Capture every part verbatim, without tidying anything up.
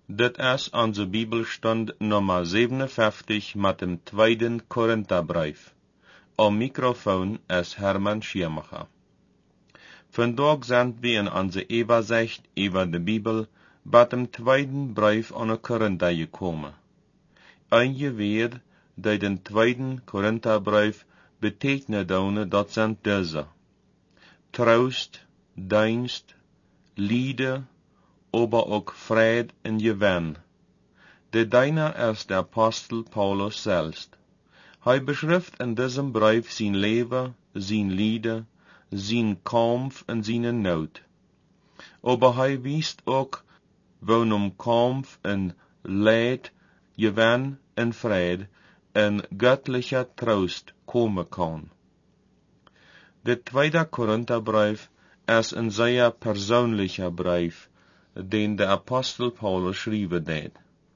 Dit is onze Bibelstund nummer zevenenvijftig met dem tweeden Korintherbrief. Am Mikrofon is Hermann Schirmacher. Vandaag zijn we in onze Übersicht über de Bibel bij dem tweeden brief aan de Korinther gekomen. Einige weer die den tweeden Korintherbrief betekenen doen, dat zijn deze: Troost, dienst, lieden, aber ook vrede en gewinn. De diener is de apostel Paulus selbst. Hij beschrijft in diesem brief zijn leven, zijn lieden, zijn kampf en zijn nood. Aber hij wijst ook waarom kampf en leid, gewinn en vrede en göttlicher troost komen kan. De tweede Korintherbrief is een zeer persoonlijker brief, den der Apostel Paulus schrijven deed.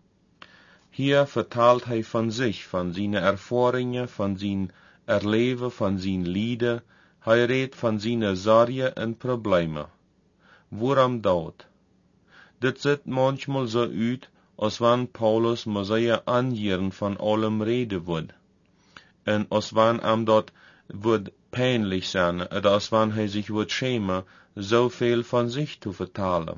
Hier vertelt hij van zich, van zijn ervaringen, van zijn erleven, van zijn lieden. Hij redt van zijn zorgen en problemen. Waarom dat? Dit ziet manchmal zo uit, als wanneer Paulus maar zeer aanjeren van allem reden wordt. En als wanneer hem dat wordt pijnlijk zijn, oder als wanneer hij zich wordt schämen, zoveel van zich te vertalen.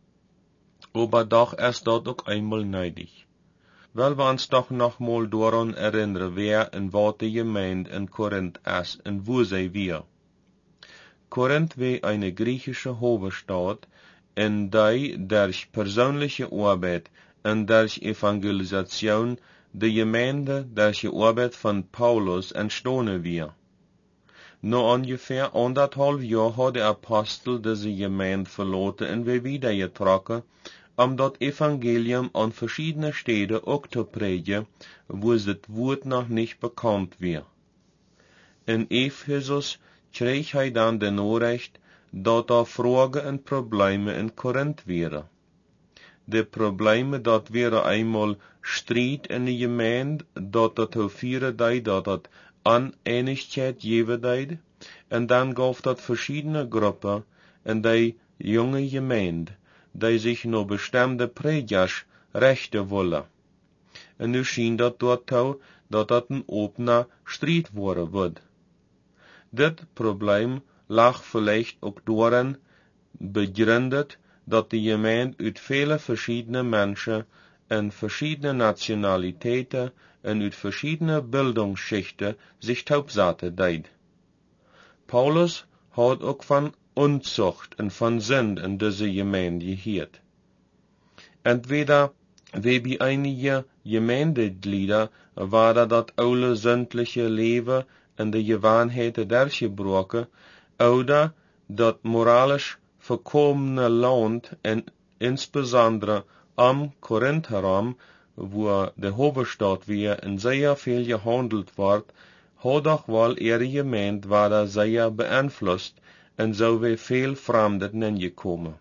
Aber doch ist dort auch einmal neidig. Weil wir uns doch nochmal daran erinnern, wer und wat die Gemeinde in Korinth ist und wo sie wir. Korinth war eine griechische Hauptstadt, in der durch persönliche Arbeit und durch Evangelisation die Gemeinde durch die Arbeit von Paulus entstanden war. Nur ungefähr anderthalb Jahre hat der Apostel diese Gemeinde verlassen und wir wieder getroffen, um das Evangelium an verschiedene Städte auch zu predigen, wo das Wort noch nicht bekannt war. In Ephesus krieg er dann die Nachricht, dass da Fragen und Probleme in Korinth wären. Die Probleme, dat wäre einmal Streit in der Gemeinde, dat dat zu führen deed, dat dat Uneinigkeit geben deed, und dann gab dat verschiedene Gruppen in der junge Gemeinde, die sich nur bestimmte Predigers rechten wollen. Und nu schien dat dort toe, dat dat een opener Streit worden wird. Dit Problem lag vielleicht auch darin begründet, dass die Gemeinde uit viele verschiedene Menschen in verschiedene Nationalitäten und uit verschiedene Bildungsschichten sich taubsatte deed. Paulus hat auch von Unzucht und von Sünd in diese Gemeinde gehört. Entweder wie bei einigen Gemeindeglieder war da das alte sündliche Leben in die Gewohnheiten durchgebrochen, oder das moralisch verkommene Land, und insbesondere am Korinth herum, wo der Hauptstadt war und sehr viel gehandelt wird, hat doch wohl ihre Gemeinde war da sehr beeinflusst und so wie viel Fremde hingekommen.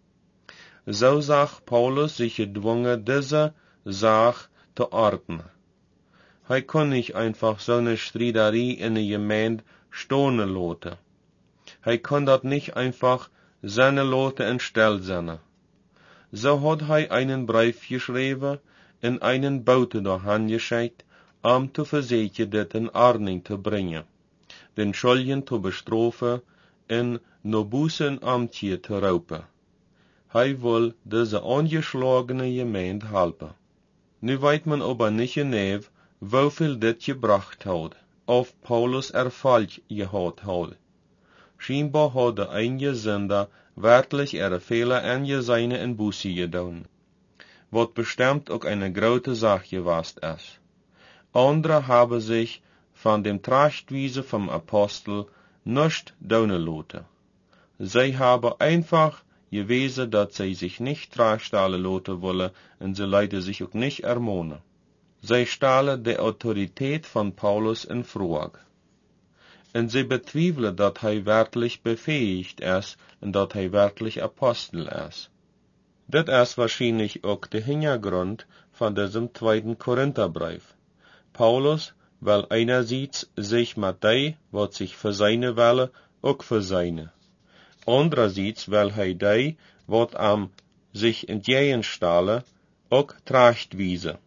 So sagt Paulus sich gedwungen, diese Sache zu ordnen. Er kann nicht einfach so eine Streiterie in der Gemeinde stehen lassen. Er kann das nicht einfach seine Leute in Stell setzen. So hat er einen Brief geschrieben und einen Bote dahin geschickt, um zu versuchen, das in Ordnung zu bringen, den Schuldigen zu bestrafen und no Bußen Amtje zu raupen. Er will diese angeschlagene Gemeinde helfen. Nu weiß man aber nicht genau, wieviel dit gebracht hat, auf Paulus Erfolg gehabt hat. Scheinbar hat der einige Sünder wirklich ihre Fehler angesehen in Buße getan, was bestimmt auch eine große Sache gewesen ist. Andere haben sich von dem Trachtweise vom Apostel nicht tun lassen. Sie haben einfach gewesen, dass sie sich nicht trachstellen lassen wollen und sie leiden sich auch nicht ermahnen. Sie stellen die Autorität von Paulus in Frage. Und sie bezweifeln, dass er wirklich befähigt ist und dass er wirklich Apostel ist. Das ist wahrscheinlich auch der Hintergrund von diesem zweiten Korintherbrief. Paulus will einerseits sich mit dem, was sich für seine Welle, auch für seine. Andererseits will er dem, was am sich entgegenstellen, ook trachtwijze.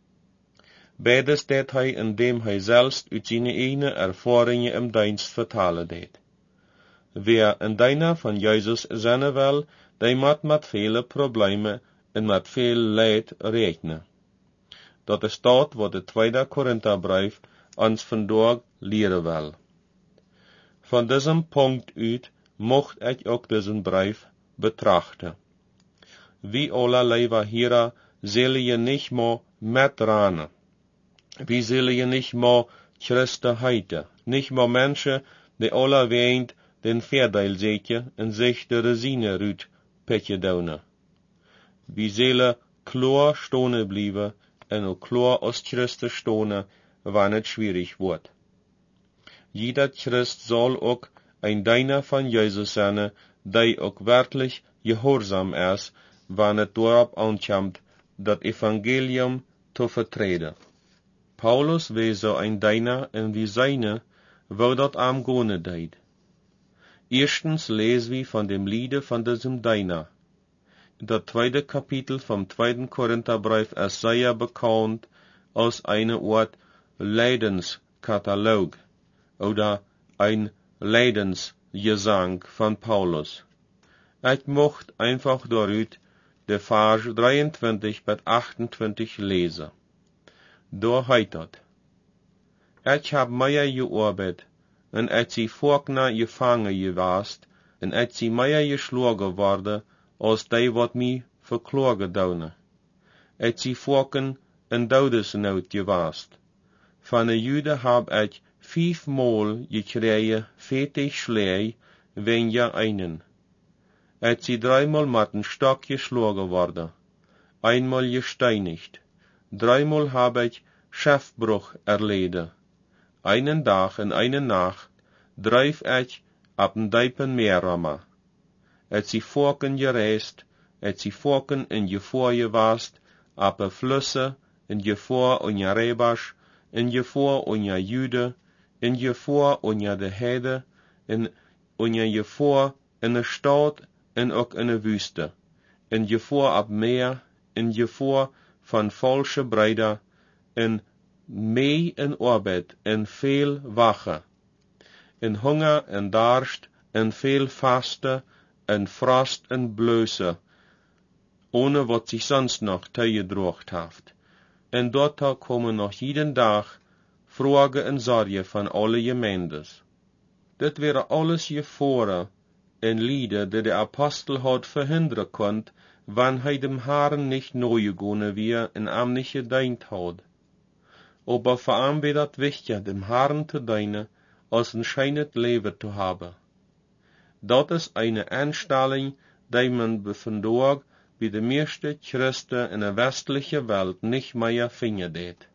Beides deed hij indem hij zelfs uit zijn eigen ervaringen im dienst vertalen deed. Wer in deiner van Jezus zijn wil, die moet met vele problemen en met veel leid rekenen. Dat is dat wat de tweede Korintherbrief ons vandaag leren wil. Van diesem Punkt uit mocht ik ook diesen brief betrachten. Wie alle lieve Heren, zullen je niet meer met ranen. Wie zullen je niet meer Christen heiten, niet meer mensen die alle weend den Verdeel zetten en zich de resine ruut petje douwen. Wie zullen klar stonen blijven en ook klar als Christen stonen, wanneer het schwierig wordt. Jeder Christ zal ook een diener van Jezus zijn, die ook werkelijk gehoorzaam is, wanneer het daarop aankomt, dat evangelium te vertreden. Paulus wees zo een diener en wie zijne, wou dat am gone deed. Eerstens lezen we van dem Liede van diesem diener. Dat tweede Kapitel vom tweeden Korintherbrief ist sehr bekannt als eine Art Leidenskatalog oder ein Leidensgesang von Paulus. Ich mocht einfach daaruit de Vers drieëntwintig bis achtentwintig lesen. Daar heet dat: Ich hab meer gearbeitet, en ich sie vorkna gevangen gewast, en ich sie meer geschlagen worden, als die wat mij verklagen doune. Ich sie vorken in dodesnood gewast. Van de Juden heb ich vijfmaal gekregen veertig Schläge, wen ja einen. Ich sie dreimal mit een Stock geschlagen worden, einmal gesteinigt. Dreimal habe ich Schiffbruch erleden. Einen Tag en eine Nacht drijf ich ab den diepen Meerrammer. Ich sie vorken gereist, ich sie vorken in Gefahr gewast, ab de Flüsse, in Gefahr unja Rebasch, in Gefahr unja Jude, in Gefahr unja de Heide, in unja Gefahr in de Stadt en ook in de Wüste, in Gefahr ab Meer, in Gefahr van falsche Brüder, in mee in Arbeit, in veel wache, in Hunger en Darst, in veel Faste, en Frost en Blöße, ohne wat sich sonst noch teugedrocht haft. En dort kommen noch jeden Tag Fragen en Sorgen von alle Gemeindes. Dit wäre alles Gefahren en Lieder, die der Apostel hat verhindern konnt, wann hij dem Herrn nicht neu gegangen wär en am nicht gedient hat. Aber vor allem wäre dat wichtig, dem Herrn zu dienen, als ein scheinet Leben zu haben. Dat is eine Einstellung, die man vandaag bij de meeste Christen in de westliche Welt nicht mehr findet.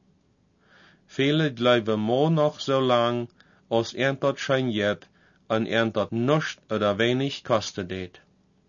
Viele bleiben maar noch so lang, als er dat schein jet, en er dat nichts oder wenig kostet det.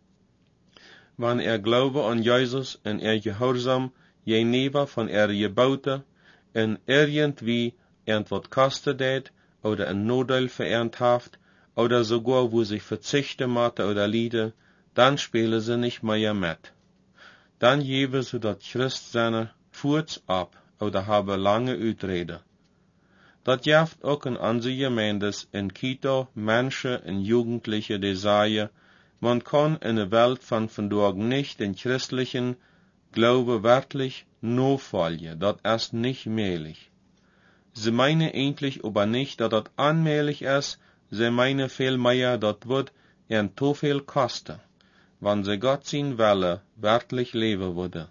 Wann er glaube an Jesus en er gehorsam, je never van er geboten, en irgendwie er wat kostet det, oder een Nodel verernt haft, oder sogar wo sich verzichten matte oder liede, dann spielen sie nicht mehr mit. Dann geben sie dat Christ seine Furz ab, oder haben lange Utrede. Dat jaft ook in onze Gemeindes in Quito Menschen en Jugendliche die sagen, man kann in der Welt von vandaag nicht den christlichen Glaube wirklich nachfolgen, dat ist nicht möglich. Sie meinen eigentlich aber nicht, dass das unmöglich ist, sie meinen vielmehr, das wird ihnen zu viel kosten, wenn sie Gott sein Wille wirklich leben würde.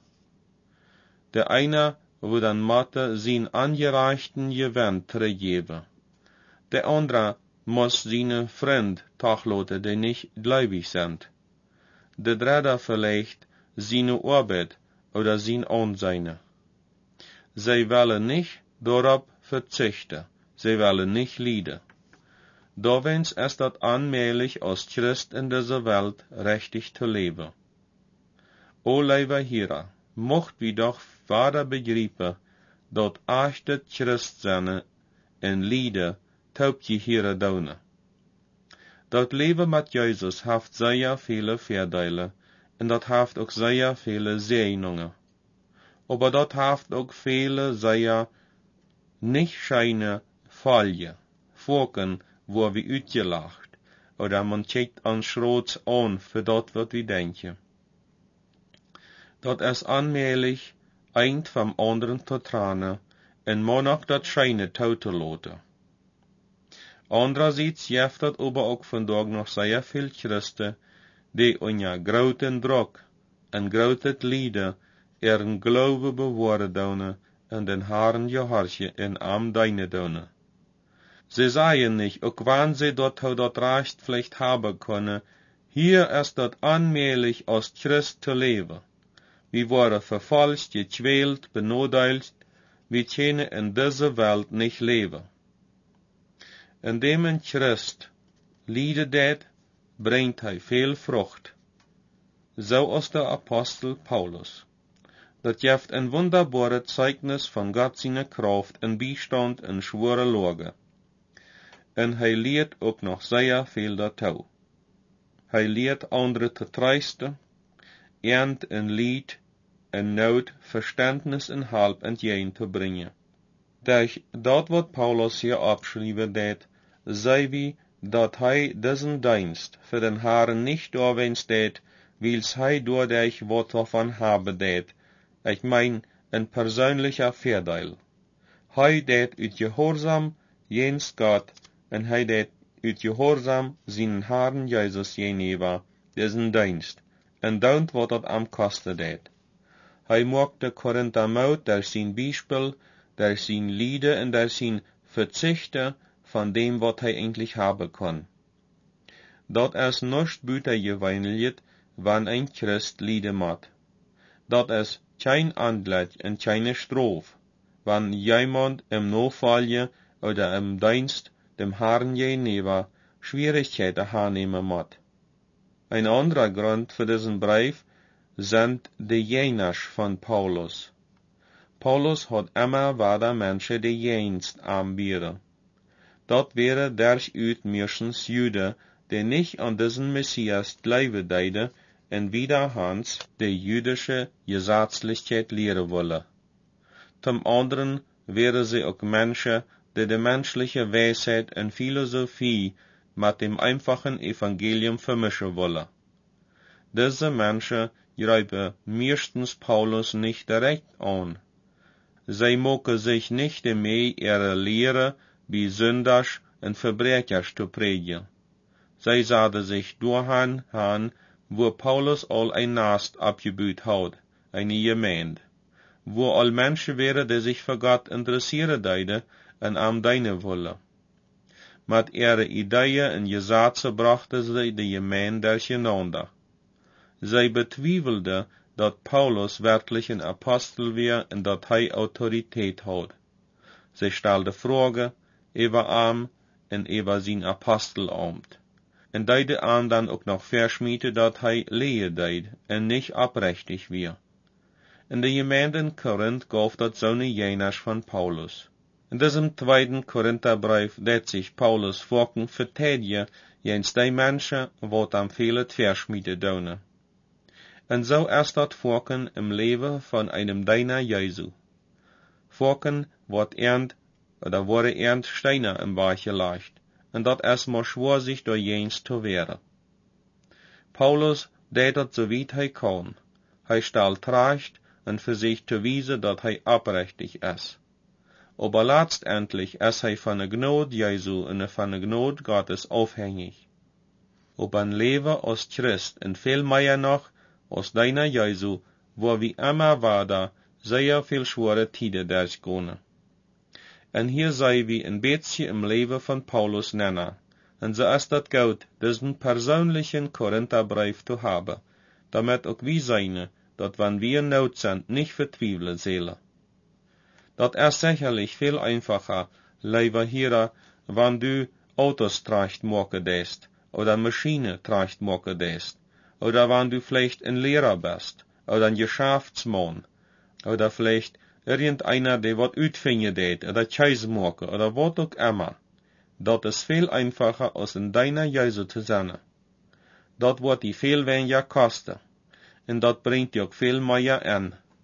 Der eine wird an Mathe sein angereichten Gewinn zurückgeben. Der andere muss seine Freund tachlaten, die nicht gläubig sind. Der dritte vielleicht seine Arbeit oder sein Ansehen. Sie wollen nicht darauf verzichten, sie wollen nicht leiden. Dawens ist das unmöglich, als Christ in dieser Welt richtig zu leben. O liebe Heren, mocht wie doch vader begrijpen, dat echte Christen en lieden taubje Heren doen. Dat leven met Jezus heeft zeer viele Voordelen, en dat heeft ook zeer viele Zegeningen. aber dort haft auch viele sehr nicht scheine Falje, Vorken, wo wir uitgelacht, oder man checkt an Schrots an, für dort wird wie denken. Dat es allmählich ein vom anderen te tranen, en monach dat scheine tote loten. Andererseits jeft dat aber auch vandaag nog sehr viel Christen, die unja groten Druck en grotet Lieder ihren Glaube bewahren doen en den Haaren gehorsche in am deine doen. Sie sagen nicht, auch wann sie dort how dort Recht vielleicht haben können, hier ist dort allmählich als Christ zu leben. Wir waren verfalscht, gequält, benodeilt, wir können in dieser Welt nicht leben. Indem ein Christ Lieder det, bringt hij viel Frucht. So als der Apostel Paulus. Dat geeft ein wunderbare Zeugnis von Gott seine Kraft en Beistand in schwere Lage. En hij leert ook nog sehr viel dazu. Hij leert andere te trösten, ernt in Lied, in Not, Verständnis en Halb entgegen te brengen. Durch dat wat Paulus hier abschreiben deed, sei wie, dat hij diesen Dienst für den Herrn nicht doorwens deed, wils hij doordurch wat davon haben deed, ich mein, ein persönlicher Vorteil. Hij deed uit Gehorsam jens Gott, en hij deed uit Gehorsam seinen Herrn Jesus gegenüber, diesen Dienst, en daunt wat dat am koste deed. Hij maakte Korinther mout durch sein Beispiel, durch sein Lieder en durch sein Verzichten von dem, wat hij eigentlich haben kann. Dat es nicht büter geweinelt, wann ein Christ lieden mat. Dat es kein Anlass en keine Strof, wann jemand im Notfall oder im Dienst dem Herrn gegenüber Schwierigkeiten hernehmen mat. Ein anderer Grund für diesen Brief sind die Jenasch von Paulus. Paulus hat immer weiter Menschen die Dienst anbieten. Dat wäre durchaus meistens Juden, die nicht an diesen Messias glauben deiden en widerhans die jüdische Gesetzlichkeit lehren wollen. Zum anderen wären sie auch Menschen, die die menschliche Weisheit und Philosophie mit dem einfachen Evangelium vermischen wollen. Diese Menschen greifen meistens Paulus nicht direkt an. Sie mogen sich nicht mehr ihre Lehre wie Sünders und Verbrechers zu prägen. Sie sahen sich durchhan han, wo Paulus all ein Nast abgebüht hat, eine Gemeinde, wo all Menschen wären, die sich für Gott interessieren deiden und am deinen wollen. Mit ihre Ideen und Gesetze brachten sie die Gemeinde durcheinander. Sie betwiefelten, dat Paulus wirklich ein Apostel war und dat er Autorität hat. Sie stellten Fragen über ihm und über sein Apostelamt. Und deide an dann auch noch verschmiete, dat hij lehe deed en nicht abrechtig wir. In der Gemeinde in Korinth gaf dat so ne Jenasch von Paulus. In diesem zweiten Korintherbrief deed sich Paulus vorken verteidigen jens die Menschen, wat am vielet verschmiete donen. Und so ist dat vorken im Leben von einem Diener Jesu. Vorken wat ernt, oder wurde ernt Steine im Weg gelegt. En dat es maar schwor sich door jens te wehren. Paulus deed dat so weit hij kon. Hij stelt recht en für sich te wiesen dat hij oprechtig is. Aber letztendlich is hij van de Gnade Jesu en van de Gnade Gottes afhängig. Ob ein Leben als Christ en veel mehr noch als deiner Jesu, wo wie immer weiter sehr viel schwere Tiden durchgehen. En hier sei wie ein beetje im Leben von Paulus nennen, en so ist dat gut, diesen persönlichen Korintherbrief zu haben, damit auch wir seine, dat wenn wir in Not sind, nicht vertweifeln sollen. Dat ist sicherlich viel einfacher, lieber hier, wenn du Autos tracht machen dest, oder Maschine tracht machen dest, oder wenn du vielleicht ein Lehrer bist, oder ein Geschäftsmann, oder vielleicht irgendeiner, der wat uitvinden deed, oder Käse maken, oder wat ook immer. Dat is veel einfacher, als in deiner Jesu zu sein. Dat wordt die veel weniger kosten. En dat brengt je ook veel mehr an.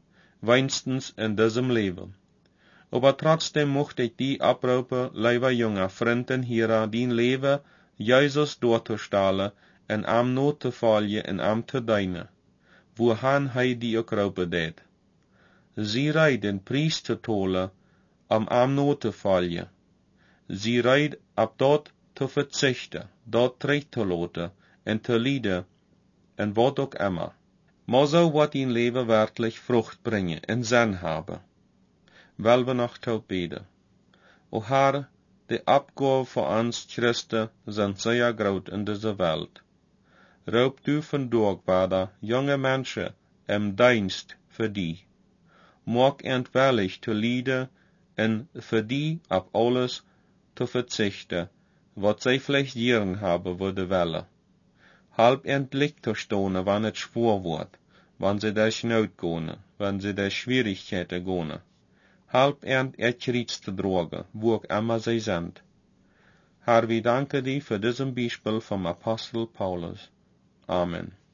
wenigstens in diesem Leben. Aber trotzdem mochte ich die abroepen, lieber junger vrienden hier, die leven Jesus doortestellen en am nood te vallen en am te dienen, wohan hij die ook roepen deed. Sie reid den prijs te tolen, om am nood te vallen. Sie reid op dat te verzichten, dat terug te laten en te lijden, en wat ook immer. Maar zo wat in leven werkelijk vrucht brengen en zin hebben. Wel we nog te beden. O Herr, de Abgabe voor ons Christen sind sehr groot in deze Welt. Roep du vandaag, Vader, junge Menschen im Dienst für die. Maak entwillig te lijden en für die op alles te verzichten, wat zij vielleicht jaren hebben worden willen. Halb endlich te stonen, wann het schwer wordt, wann sie durch Not gehen, wann sie durch Schwierigkeiten gehen. Halb end etjeriets te dragen, wo auch immer sie sind. Herr, wir danken dir für diesen Beispiel vom Apostel Paulus. Amen.